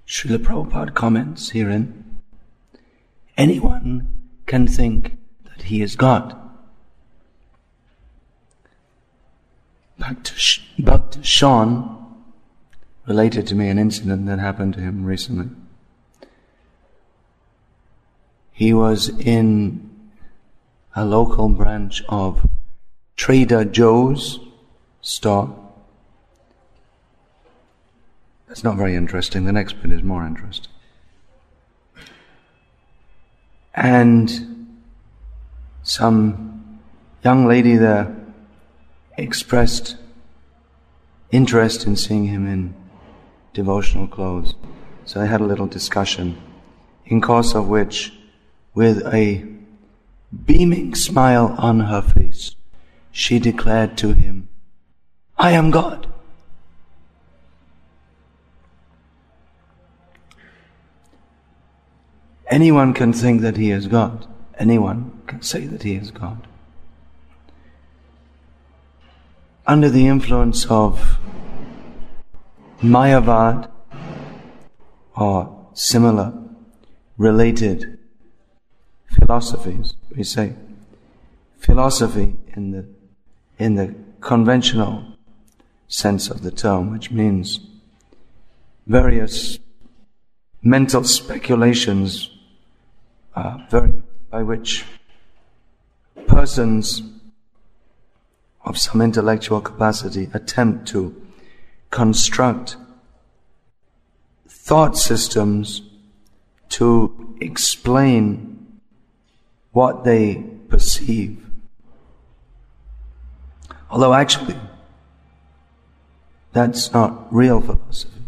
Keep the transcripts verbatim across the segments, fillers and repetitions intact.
Srila Prabhupada comments herein, anyone can think that he is God. Bhakta Sean related to me an incident that happened to him recently. He was in a local branch of Trader Joe's store. That's not very interesting. The next bit is more interesting. And some young lady there expressed interest in seeing him in devotional clothes. So they had a little discussion, in course of which, with a beaming smile on her face, she declared to him, "I am God." Anyone can think that he is God. Anyone can say that he is God. Under the influence of Mayavad or similar related philosophies, we say philosophy in the in the conventional sense of the term, which means various mental speculations uh, very, by which persons of some intellectual capacity attempt to construct thought systems to explain what they perceive. Although actually, that's not real philosophy.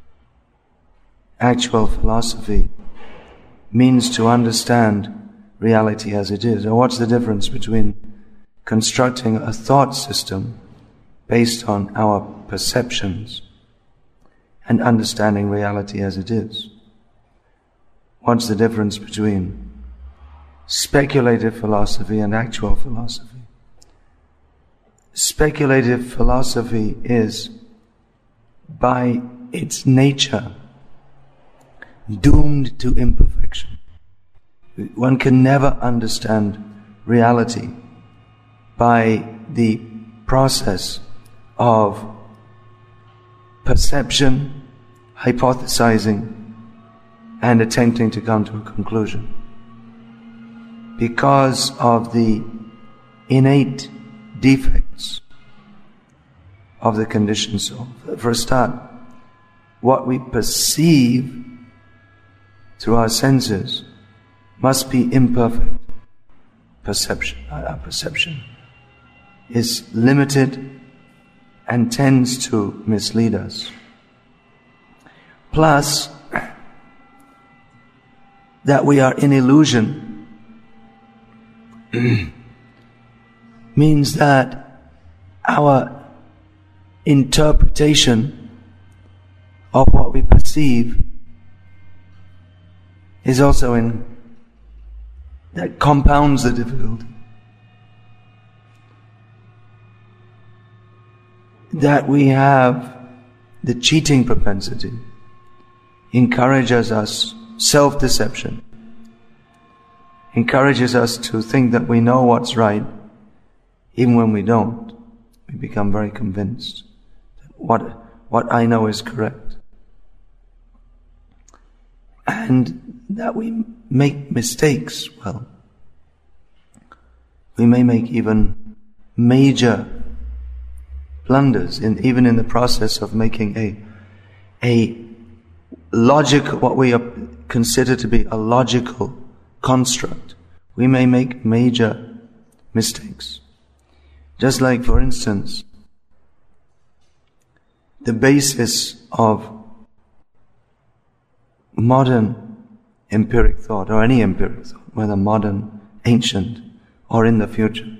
Actual philosophy means to understand reality as it is. Or what's the difference between constructing a thought system based on our perceptions and understanding reality as it is? What's the difference between speculative philosophy and actual philosophy? Speculative philosophy is, by its nature, doomed to imperfection. One can never understand reality by the process of perception, hypothesizing, and attempting to come to a conclusion. Because of the innate defects of the conditioned soul. For a start, what we perceive through our senses must be imperfect. Perception, our perception is limited and tends to mislead us. Plus, that we are in illusion means that our interpretation of what we perceive is also in, that compounds the difficulty. That we have the cheating propensity encourages us, self-deception encourages us to think that we know what's right, even when we don't. We become very convinced that what, what I know is correct. And that we make mistakes, well, we may make even major blunders, in, even in the process of making a, a logical, what we are, consider to be a logical construct. We may make major mistakes. Just like, for instance, the basis of modern empiric thought, or any empiric thought, whether modern, ancient, or in the future,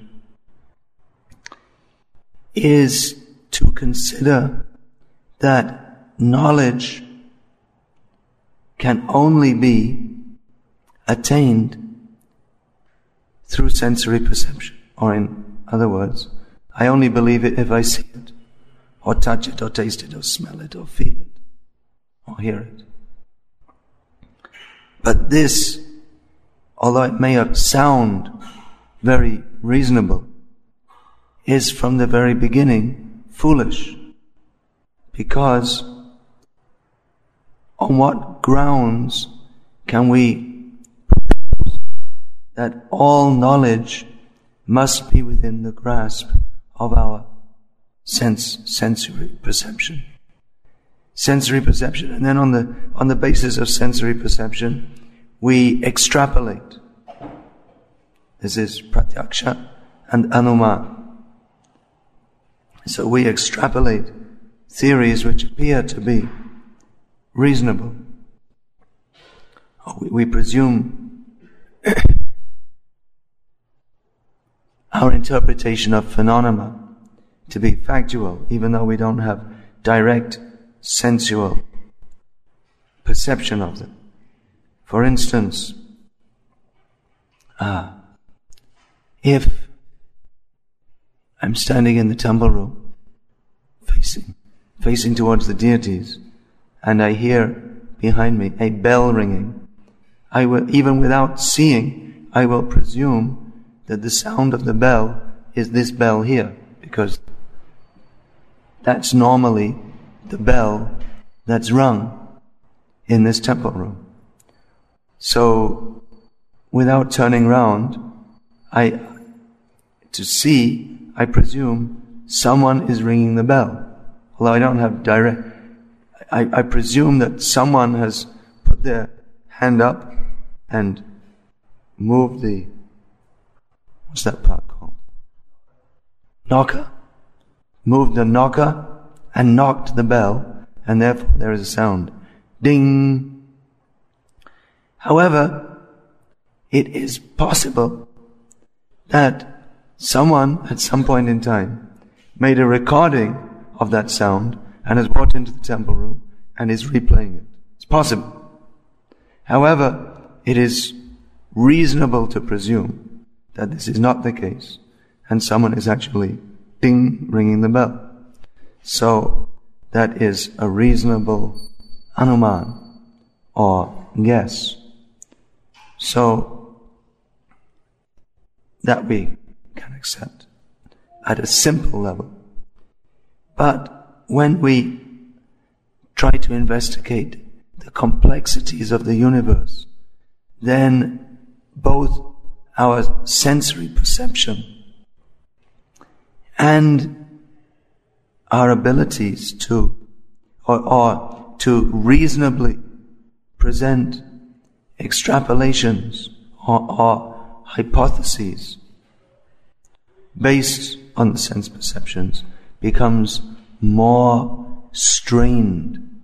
is to consider that knowledge can only be attained through sensory perception. Or in other words, I only believe it if I see it, or touch it, or taste it, or smell it, or feel it, or hear it. But this, although it may sound very reasonable, is from the very beginning foolish. Because on what grounds can we propose that all knowledge must be within the grasp of our sense, sensory perception? Sensory perception, and then on the on the basis of sensory perception, we extrapolate. This is pratyaksha and anuman. So we extrapolate theories which appear to be reasonable. We, we presume our interpretation of phenomena to be factual, even though we don't have direct sensual perception of them. For instance, ah, if I'm standing in the temple room, facing, facing towards the deities, and I hear behind me a bell ringing, I will, even without seeing, I will presume that the sound of the bell is this bell here, because that's normally the bell that's rung in this temple room. So, without turning round, I, to see, I presume someone is ringing the bell. Although I don't have direct, I, I presume that someone has put their hand up and moved the, what's that part called? Knocker. Moved the knocker and knocked the bell, and therefore there is a sound. Ding! However, it is possible that someone at some point in time made a recording of that sound and has walked into the temple room and is replaying it. It's possible. However, it is reasonable to presume that this is not the case and someone is actually ding, ringing the bell. So, that is a reasonable anuman or guess. So, that we can accept at a simple level. But when we try to investigate the complexities of the universe, then both our sensory perception and our abilities to, or, or to reasonably present extrapolations or, or hypotheses based on the sense perceptions becomes more strained.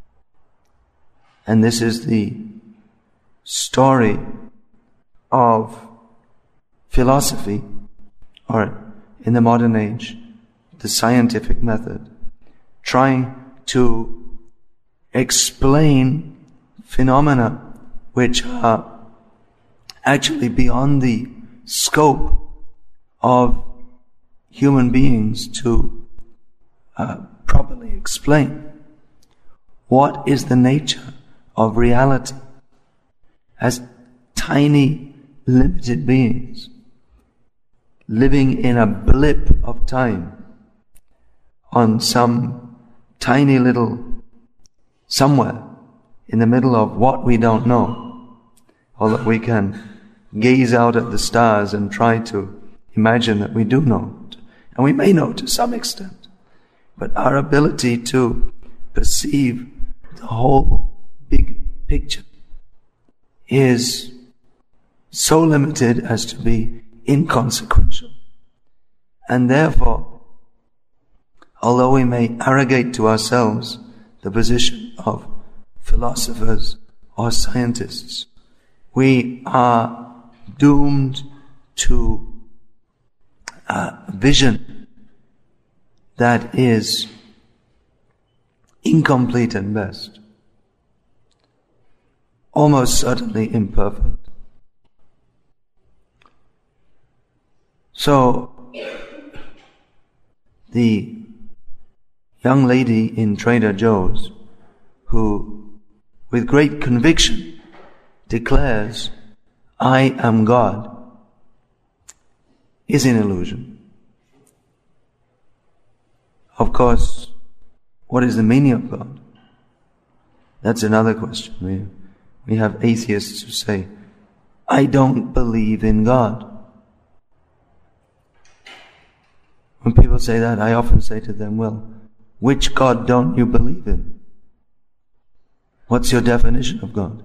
And this is the story of philosophy, or in the modern age, the scientific method, trying to explain phenomena which are actually beyond the scope of human beings to uh, properly explain. What is the nature of reality as tiny, limited beings living in a blip of time on some tiny little somewhere in the middle of what we don't know, although we can gaze out at the stars and try to imagine that we do know, and we may know to some extent, but our ability to perceive the whole big picture is so limited as to be inconsequential. And therefore, although we may arrogate to ourselves the position of philosophers or scientists, we are doomed to a vision that is incomplete and best, almost certainly imperfect. So, the young lady in Trader Joe's who, with great conviction, declares, I am God, is an illusion. Of course, what is the meaning of God? That's another question. We, we have atheists who say, I don't believe in God. When people say that, I often say to them, well, which God don't you believe in? What's your definition of God?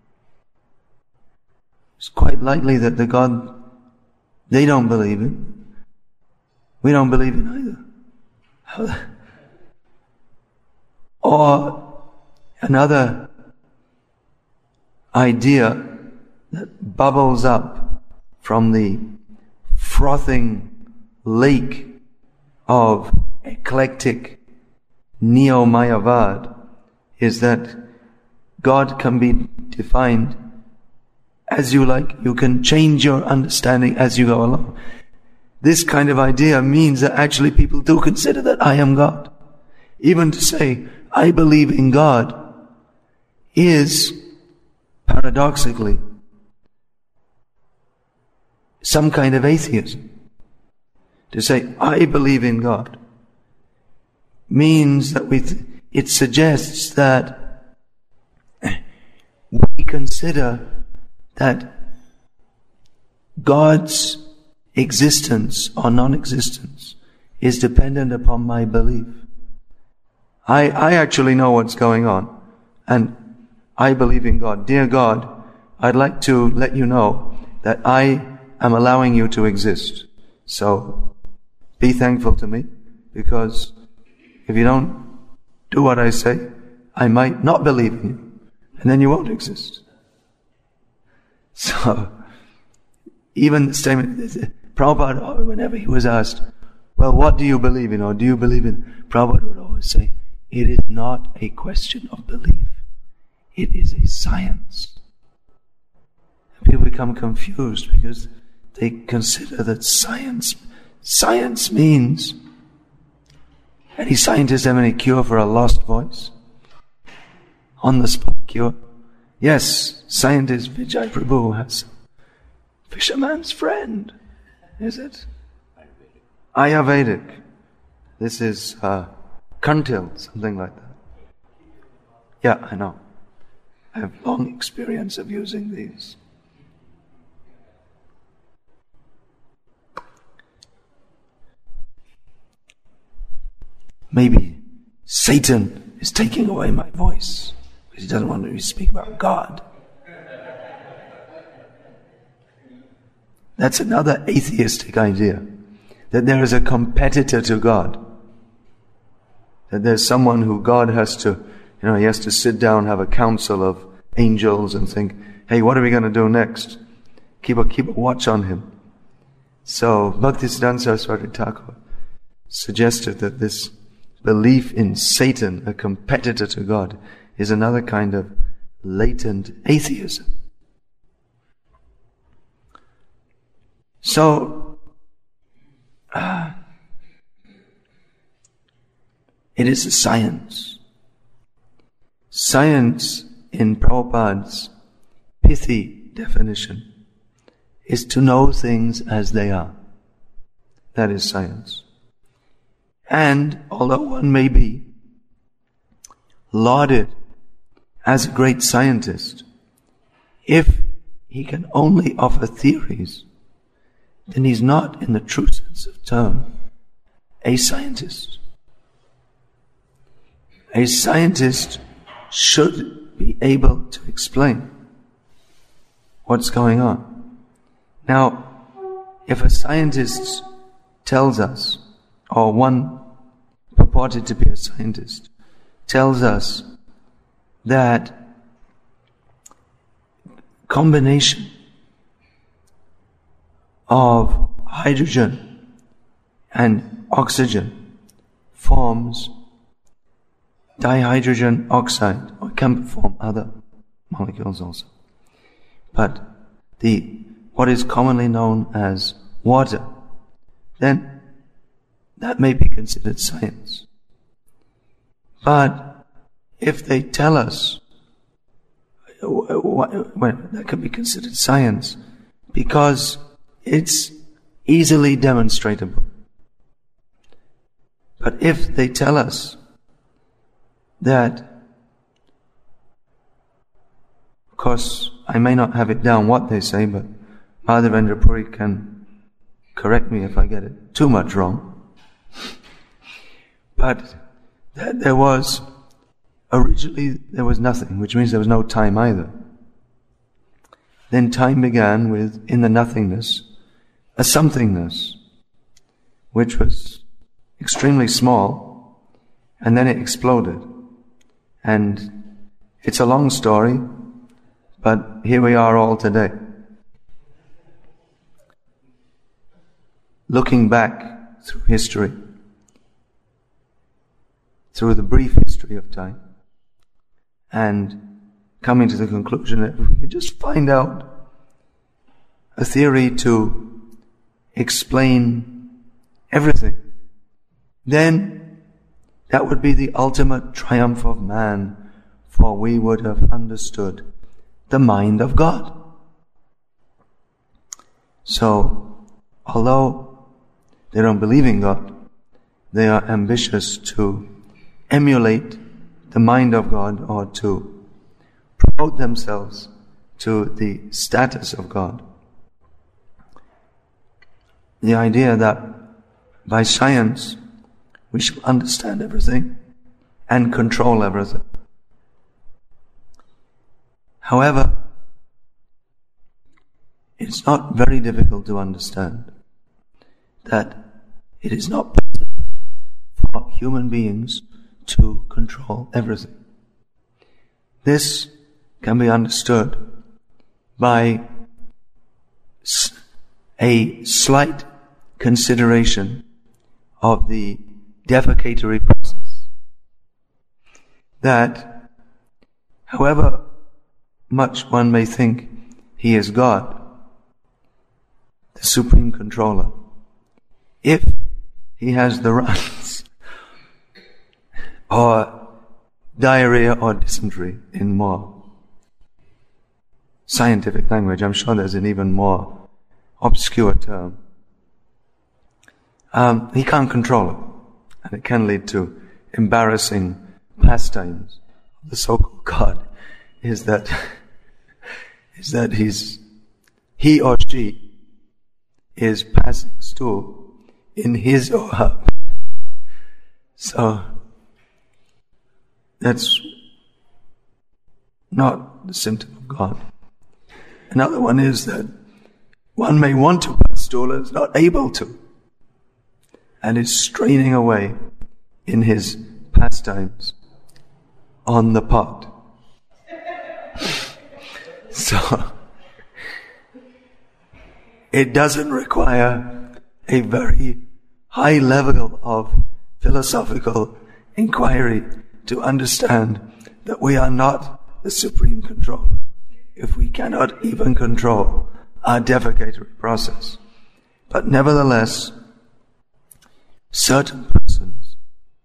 It's quite likely that the God they don't believe in, we don't believe in either. Or another idea that bubbles up from the frothing lake of eclectic neo-Mayavad is that God can be defined as you like. You can change your understanding as you go along. This kind of idea means that actually people do consider that I am God. Even to say, I believe in God is, paradoxically, some kind of atheism. To say, I believe in God means that we th- it suggests that we consider that God's existence or non-existence is dependent upon my belief. I, I actually know what's going on, and I believe in God. Dear God, I'd like to let you know that I am allowing you to exist. So, be thankful to me, because if you don't do what I say, I might not believe in you, and then you won't exist. So, even the statement, Prabhupada, whenever he was asked, well, what do you believe in, or do you believe in? Prabhupada would always say, it is not a question of belief. It is a science. And people become confused because they consider that science, science means, any scientist have any cure for a lost voice? On the spot cure? Yes, scientist Vijay Prabhu has fisherman's friend. Is it? Ayurvedic. This is uh, Kuntil, something like that. Yeah, I know. I have long experience of using these. Maybe Satan is taking away my voice because he doesn't want me to speak about God. That's another atheistic idea, that there is a competitor to God. That there's someone who God has to, you know, he has to sit down, have a council of angels and think, hey, what are we going to do next? Keep a, keep a watch on him. So, Bhaktisiddhanta Saraswati Thakur suggested that this belief in Satan, a competitor to God, is another kind of latent atheism. So, uh, it is a science. Science, in Prabhupada's pithy definition, is to know things as they are. That is science. And although one may be lauded as a great scientist, if he can only offer theories, then he's not, in the true sense of the term, a scientist. A scientist should be able to explain what's going on. Now, if a scientist tells us, or one purported to be a scientist, tells us that combination of hydrogen and oxygen forms dihydrogen oxide, or can form other molecules also. But the what is commonly known as water, then that may be considered science. But if they tell us well, that can be considered science because it's easily demonstratable. But if they tell us that, of course, I may not have it down what they say, but Madhavendra Puri can correct me if I get it too much wrong. But that there was, originally there was nothing, which means there was no time either. Then time began with, in the nothingness, a somethingness, which was extremely small, and then it exploded. And it's a long story, but here we are all today. Looking back through history, through the brief history of time, and coming to the conclusion that if we could just find out a theory to explain everything, then that would be the ultimate triumph of man, for we would have understood the mind of God. So, although they don't believe in God, they are ambitious to emulate the mind of God or to promote themselves to the status of God. The idea that by science we shall understand everything and control everything. However, it's not very difficult to understand that it is not possible for human beings to control everything. This can be understood by a slight consideration of the defecatory process. That, however much one may think he is God, the supreme controller, if he has the runs, or diarrhea or dysentery in more scientific language, I'm sure there's an even more obscure term, um, he can't control it. And it can lead to embarrassing pastimes. The so-called God is that is that he's he or she is passing stool in his or her. So that's not the symptom of God. Another one is that one may want to pass stool and is not able to, and is straining away in his pastimes on the pot. So, it doesn't require a very high level of philosophical inquiry to understand that we are not the supreme controller if we cannot even control our defecatory process. But nevertheless, certain persons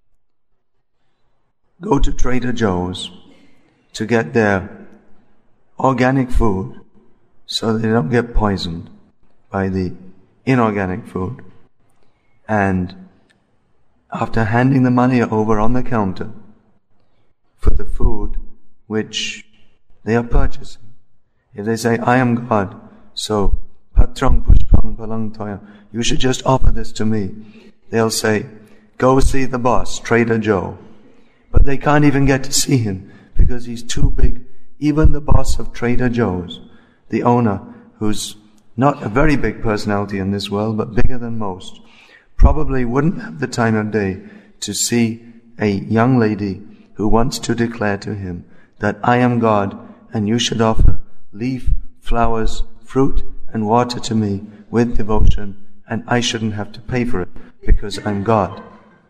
go to Trader Joe's to get their organic food so they don't get poisoned by the inorganic food. And after handing the money over on the counter for the food which they are purchasing, if they say, I am God, so patrang pushpang palang toya, you should just offer this to me, they'll say, go see the boss, Trader Joe. But they can't even get to see him because he's too big. Even the boss of Trader Joe's, the owner, who's not a very big personality in this world, but bigger than most, probably wouldn't have the time of day to see a young lady who wants to declare to him that I am God and you should offer leaf, flowers, fruit and water to me with devotion, and I shouldn't have to pay for it because I'm God.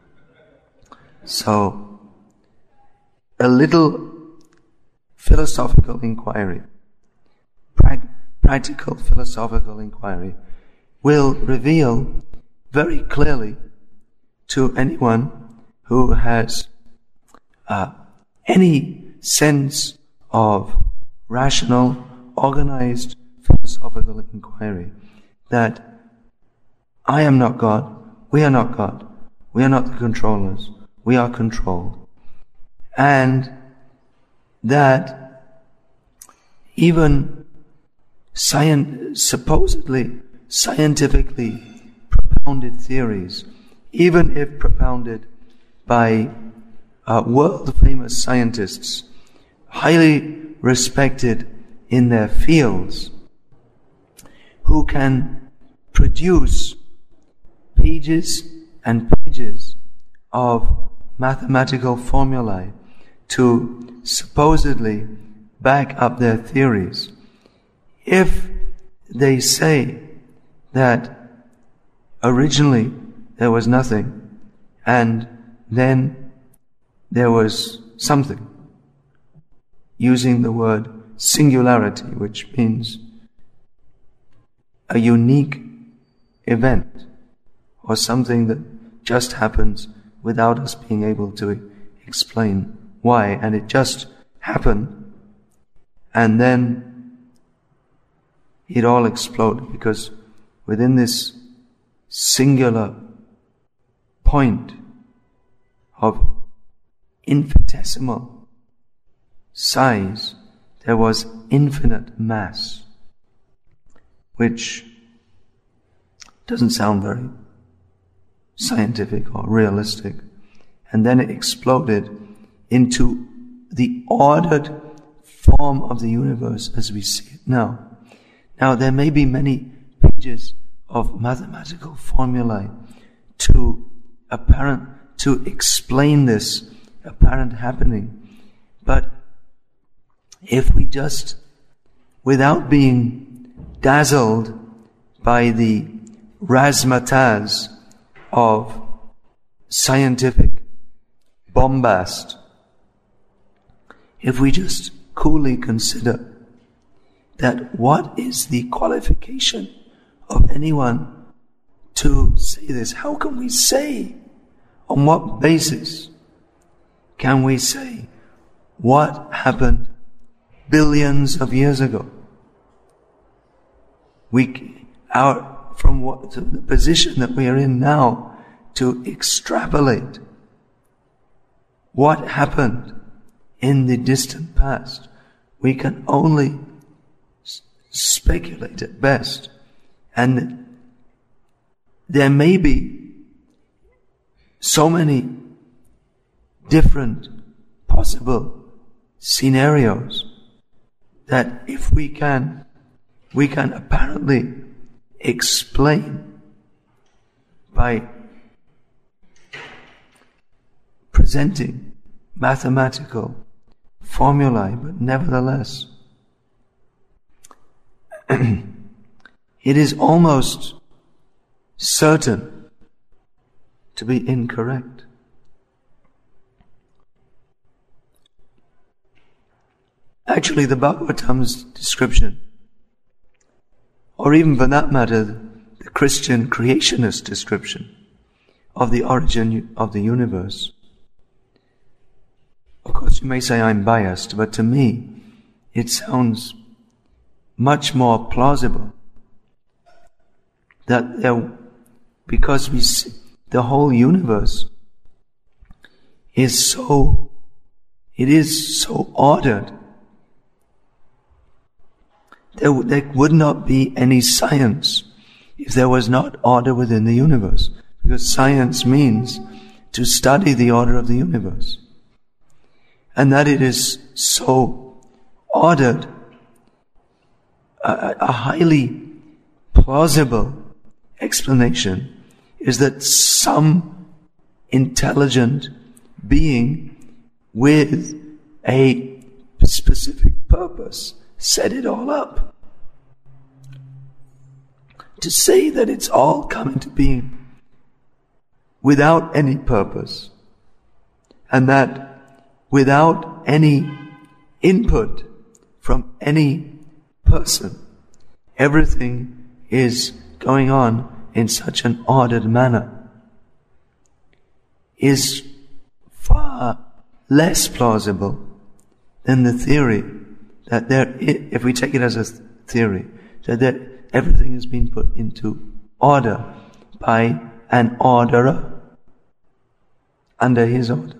So, a little philosophical inquiry, prag- practical philosophical inquiry, will reveal very clearly to anyone who has uh, any sense of rational, organized philosophical inquiry that I am not God, we are not God, we are not the controllers, we are controlled. And that even scien- supposedly scientifically propounded theories, even if propounded by uh, world-famous scientists, highly respected in their fields, who can produce pages and pages of mathematical formulae to supposedly back up their theories. If they say that originally there was nothing and then there was something, using the word singularity, which means a unique event or something that just happens without us being able to explain why, and it just happened, and then it all exploded, because within this singular point of infinitesimal size, there was infinite mass, which doesn't sound very scientific or realistic. And then it exploded into the ordered form of the universe as we see it now. Now, there may be many pages of mathematical formulae to apparent, to explain this apparent happening. But if we just, without being dazzled by the razzmatazz of scientific bombast, if we just coolly consider that what is the qualification of anyone to say this? How can we say, on what basis can we say what happened billions of years ago? We, our, from what, to the position that we are in now, to extrapolate what happened in the distant past, we can only s- speculate at best. And there may be so many different possible scenarios that if we can, we can apparently explain by presenting mathematical formulae, but nevertheless, it is almost certain to be incorrect. Actually, the Bhagavatam's description, or even for that matter, the Christian creationist description of the origin of the universe. Of course, you may say I'm biased, but to me, it sounds much more plausible that there, because we see the whole universe is so, it is so ordered, there, there would not be any science if there was not order within the universe, because science means to study the order of the universe. And that it is so ordered, a, a highly plausible explanation is that some intelligent being with a specific purpose set it all up. To say that it's all come into being without any purpose, and that without any input from any person, everything is going on in such an ordered manner, is far less plausible than the theory that there, if we take it as a theory, that there, everything has been put into order by an orderer under his order.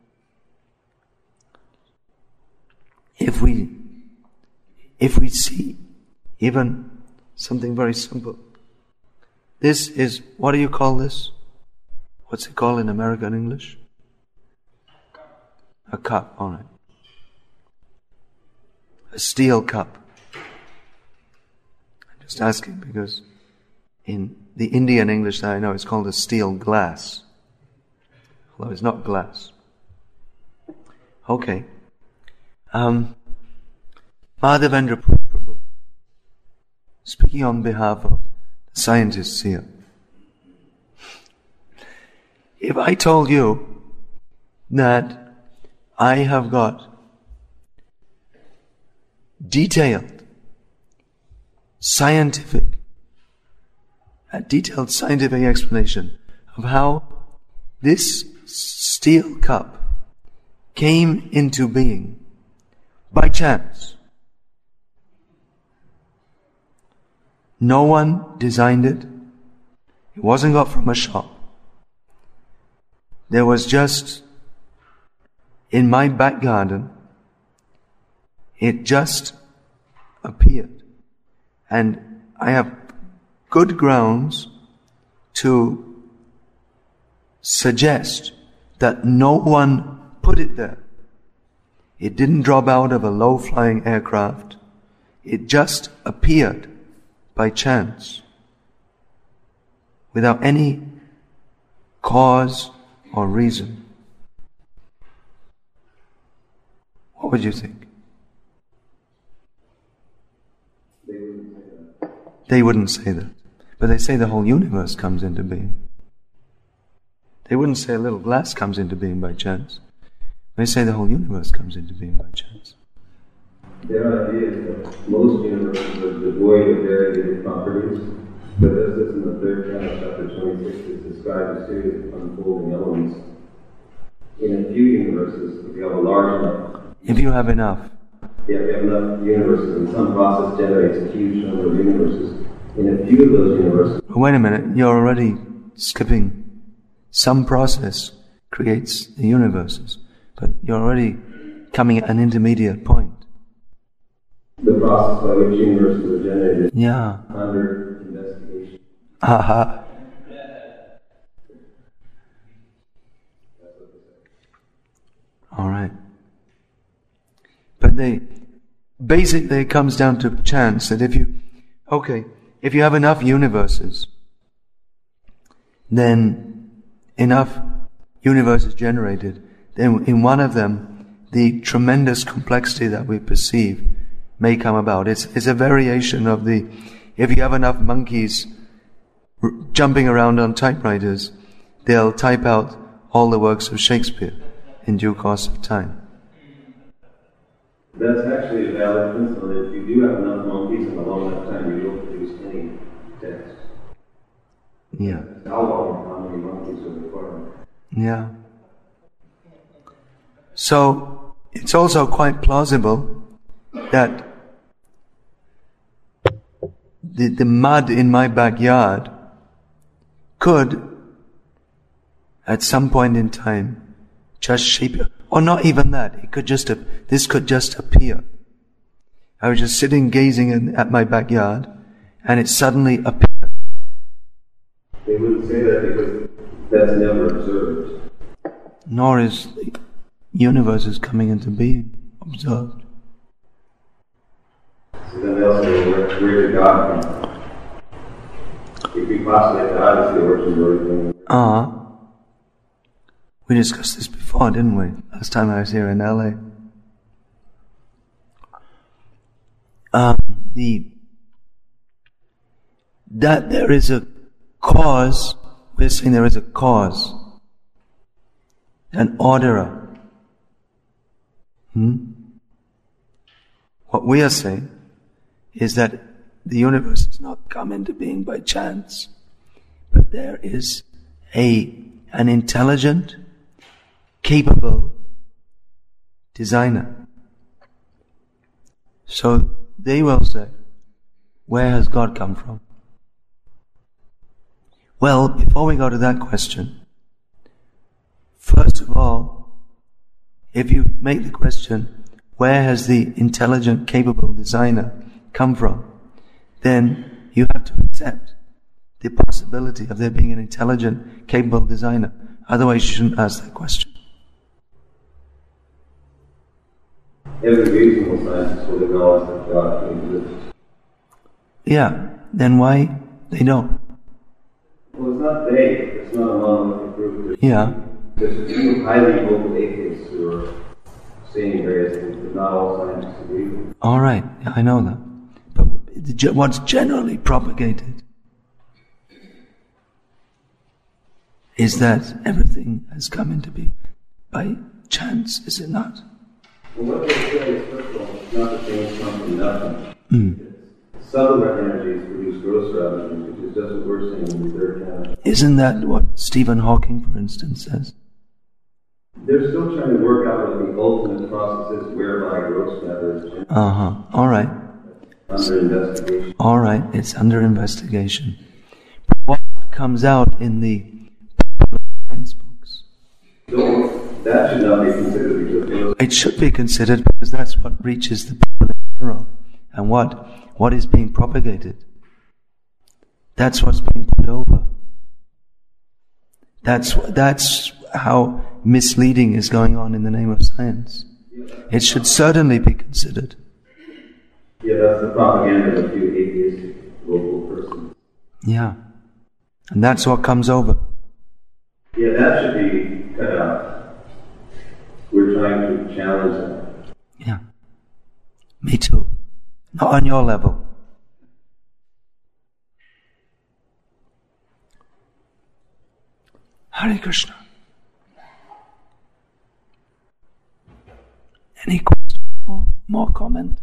If we, if we see even something very simple, this is, what do you call this? What's it called in American English? A cup, all right. A steel cup. I'm just asking because in the Indian English that I know it's called a steel glass. Although it's not glass. Okay. Um, Madhavendra Prabhu, speaking on behalf of the scientists here. If I told you that I have got detailed, scientific, a detailed scientific explanation of how this steel cup came into being by chance. No one designed it. It wasn't got from a shop. There was just, in my back garden, it just appeared. And I have good grounds to suggest that no one put it there. It didn't drop out of a low-flying aircraft. It just appeared by chance, without any cause or reason. What would you think? They wouldn't say that. They wouldn't say that. But they say the whole universe comes into being. They wouldn't say a little glass comes into being by chance. They say the whole universe comes into being by chance. Their idea is that most universes are devoid of variegated properties, but as this in the third canto, chapter twenty-six, is described a series of unfolding elements. In a few universes, if you have a large enough, if you have enough, yeah, if you have enough universes, and some process generates a huge number of universes. In a few of those universes, wait a minute, you're already skipping. Some process creates the universes, but you're already coming at an intermediate point. The process by which universes are generated, yeah, under investigation. Aha. All right. But they, basically it comes down to chance that if you, okay, if you have enough universes, then enough universes generated, then in one of them, the tremendous complexity that we perceive may come about. It's, it's a variation of the, if you have enough monkeys r- jumping around on typewriters, they'll type out all the works of Shakespeare in due course of time. That's actually a valid principle. If you do have enough monkeys in a long enough time, you don't produce any text. Yeah. How long, how many monkeys are required? Yeah. So, it's also quite plausible that the, the mud in my backyard could, at some point in time, just shape, or not even that, it could just, this could just appear. I was just sitting gazing in, at my backyard, and it suddenly appeared. They wouldn't say that because that's never observed. Nor is the universe is coming into being observed. So then they'll say, where, where did God come? If we postulate God as the origin of everything. Ah. Uh, we discussed this before, didn't we? Last time I was here in L A. Um, the, that there is a cause, we're saying there is a cause, an orderer. Hmm? What we are saying is that the universe has not come into being by chance, but there is a an intelligent, capable designer. So they will say, where has God come from? Well, before we go to that question, first of all, if you make the question, where has the intelligent, capable designer come from? Then you have to accept the possibility of there being an intelligent, capable designer. Otherwise you shouldn't ask that question. Every reasonable scientist would acknowledge that God exists. Yeah, then why they don't? Well, it's not they, it's not a monolithic group. Yeah. There's a few highly vocal atheists who are saying various things, but not all scientists agree with. All right, yeah, I know that. But what's generally propagated is that everything has come into being by chance, is it not? Well, what they say is, first of all, it's not that things come from nothing. Mm. Subtle energies produce grosser energies, which is just what we're saying in the third canon. Isn't that what Stephen Hawking, for instance, says? They're still trying to work out what the ultimate process is whereby gross matter is generated. Uh-huh. All right. Under investigation. All right. It's under investigation. But what comes out in the science books? So that should not be considered because it should be considered because that's what reaches the people in general. And what what is being propagated. That's what's being put over. That's that's how misleading is going on in the name of science. It should certainly be considered. Yeah, that's the propaganda of a few atheistic local persons. Yeah. And that's what comes over. Yeah, that should be cut out. We're trying to challenge that. Yeah. Me too. Not on your level. Hare Krishna. Any question or more comment?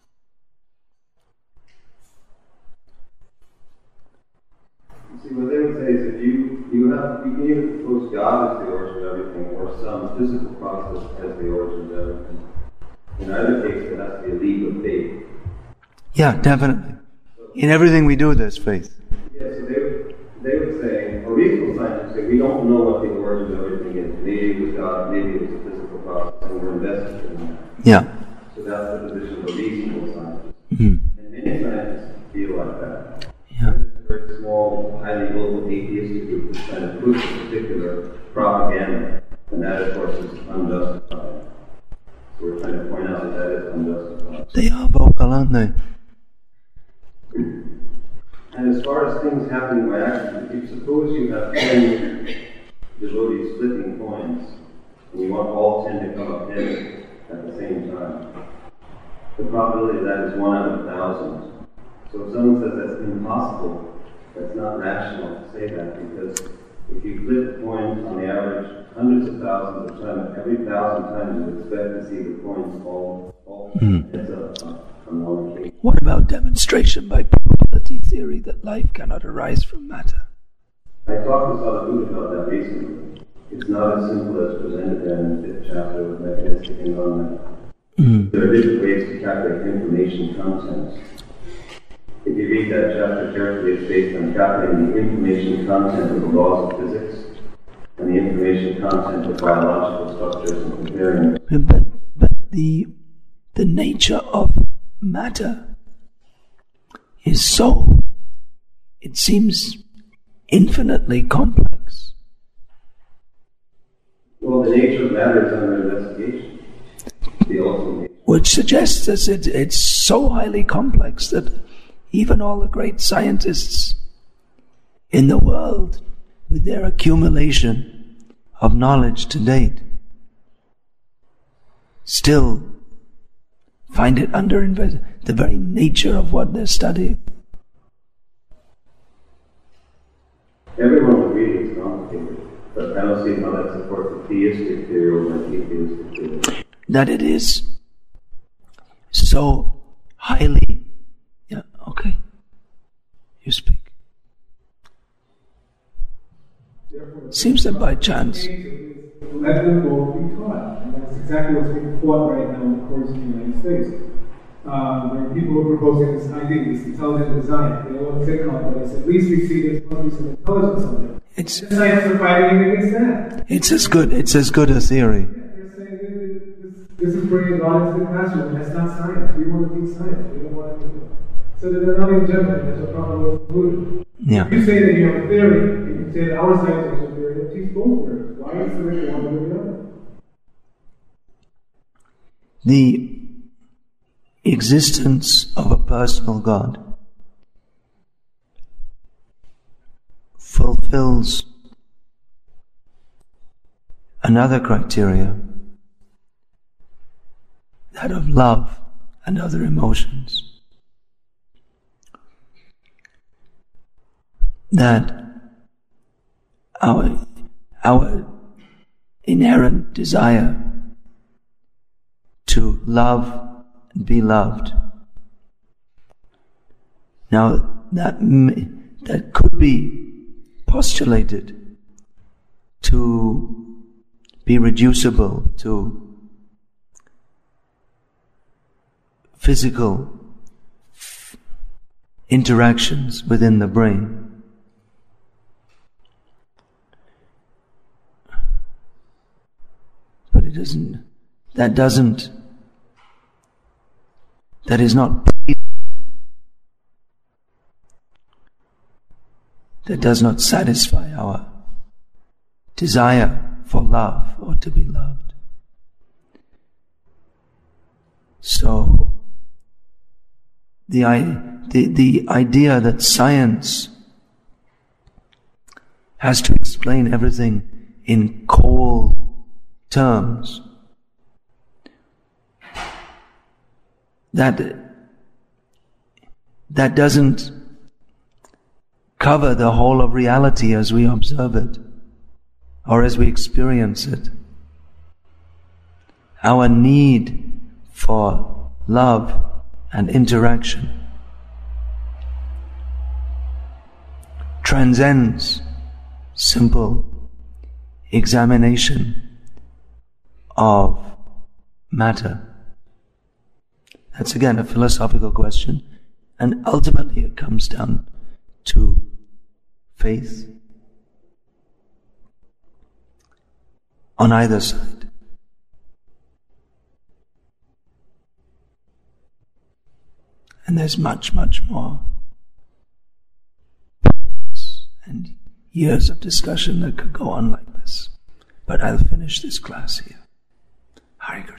See, what they would say is if you, you have, you can either propose God as the origin of everything or some physical process as the origin of everything. In either case, it has to be a leap of faith. Yeah, definitely. In everything we do, there's faith. Yeah, so they would, they would say, or reasonable scientists say, we don't know what the origin of everything is. Maybe it was God, maybe it was a physical process, and we're invested in that. Yeah. So that's the position of a reasonable scientist. Mm-hmm. And many scientists feel like that. Yeah. A very small, highly vocal atheistic group that's trying to push a particular propaganda, and that, of course, is unjustified. So we're trying to point out that that is unjustified. They are vocal, aren't they? And as far as things happening by accident, if you suppose you have ten devotees flipping coins, and you want all ten to come up heads at the same time, the probability of that is one out of a thousand. So if someone says that's impossible, that's not rational to say that, because if you flip coins on the average hundreds of thousands of times, every thousand times you expect to see the coins all, all mm. heads up on, on one occasion. What about demonstration by probability theory that life cannot arise from matter? I talked to Sadhguru about that recently. It's not as simple as presented there in the fifth chapter of Mechanistic and Non-Mechanistic. Mm. There are different ways to calculate information content. If you read that chapter carefully, it's based on calculating the information content of the laws of physics and the information content of biological structures and comparing it. But, but the, the nature of matter is so, it seems infinitely complex. Well, the nature of matter is under investigation. The ultimate nature. Which suggests that it, it's so highly complex that even all the great scientists in the world, with their accumulation of knowledge to date, still find it under investigation, the very nature of what they're studying. Everyone would agree it's complicated, but I don't see how that supports a theistic theory over an atheistic theory. That it is so highly. Yeah, okay. You speak. Seems that by chance. Let them both be taught. And that's exactly what's being taught right now in the courts in the United States. Uh, there are people who are proposing this idea, this intelligent design. They don't want to say God, but it's at least we see there's must be some intelligence on there. It's science are fighting against that. It's as good. It's as good a theory. Yeah, they're saying this, this is bringing God into the classroom. That's not science. We want to teach science. We don't want to. So that they're not in judgment. That's what Prabhupada was included. Yeah. If you say that you have a theory, you can say that our science is a theory. Teach both theories. Why is there one or the other? The existence of a personal God fulfills another criteria, that of love and other emotions. That our, our inherent desire to love and be loved. Now, that that could be postulated to be reducible to physical interactions within the brain. But it doesn't, that doesn't, that is not, that does not satisfy our desire for love or to be loved. So, the, the, the idea that science has to explain everything in cold terms, that that doesn't cover the whole of reality as we observe it or as we experience it. Our need for love and interaction transcends simple examination of matter. That's again a philosophical question, and ultimately it comes down to faith on either side. And there's much, much more and years of discussion that could go on like this. But I'll finish this class here. Hare Krishna.